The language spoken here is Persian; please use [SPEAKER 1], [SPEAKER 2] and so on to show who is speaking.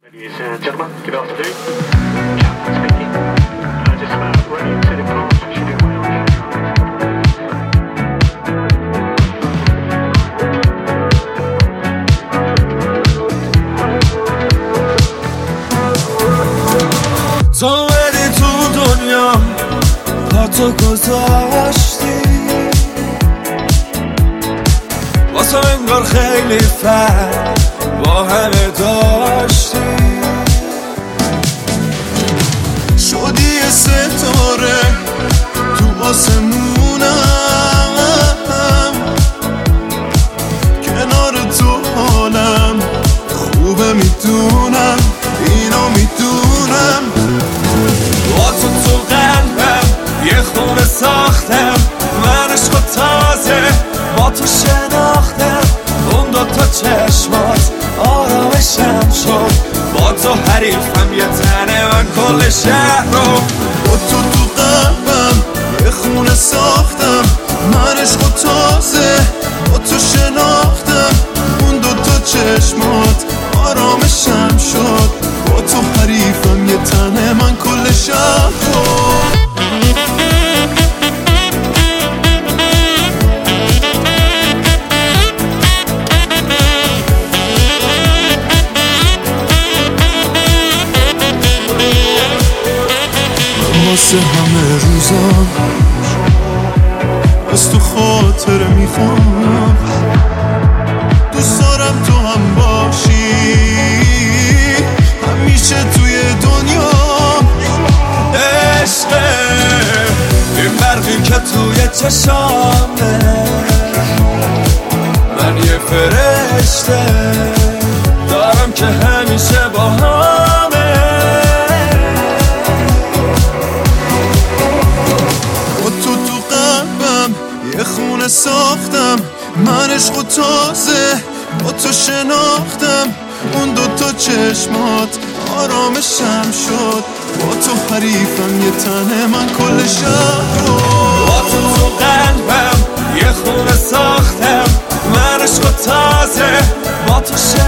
[SPEAKER 1] Ladies and gentlemen, good afternoon. Captain speaking. Just about ready to depart. Should do well.
[SPEAKER 2] تو اومدی تو دنیا با تو گذاشتی واسه انگار خیلی فرق با همه داشتی شدی یه ستاره تو آسمونم کنار تو حالم خوبه میدونم اینو میدونم با تو قلبم یه خونه ساختم من عشق و تازه با تو شناختم اون دوتا چشمات آرامشم شد با تو حریفم یه تنه من کل شهر رو با تو قلبم یه خونه ساختم من عشق و تازه با تو شناختم اون دوتا چشمات آرامشم شد با تو حریفم یه تنه من کل شهر رو واسه همه روزم از تو خاطره میخوام دوست دارم تو هم باشی همیشه توی دنیا عشقه این برقی که توی چشامه من یه فرشته دارم که همیشه با همه یه خونه ساختم من عشق و تازه با تو شناختم اون دوتا چشمات آرامشم شد با تو حریفم یه تنه من کل شهر رو با تو قلبم یه خونه ساختم من عشق و تازه با تو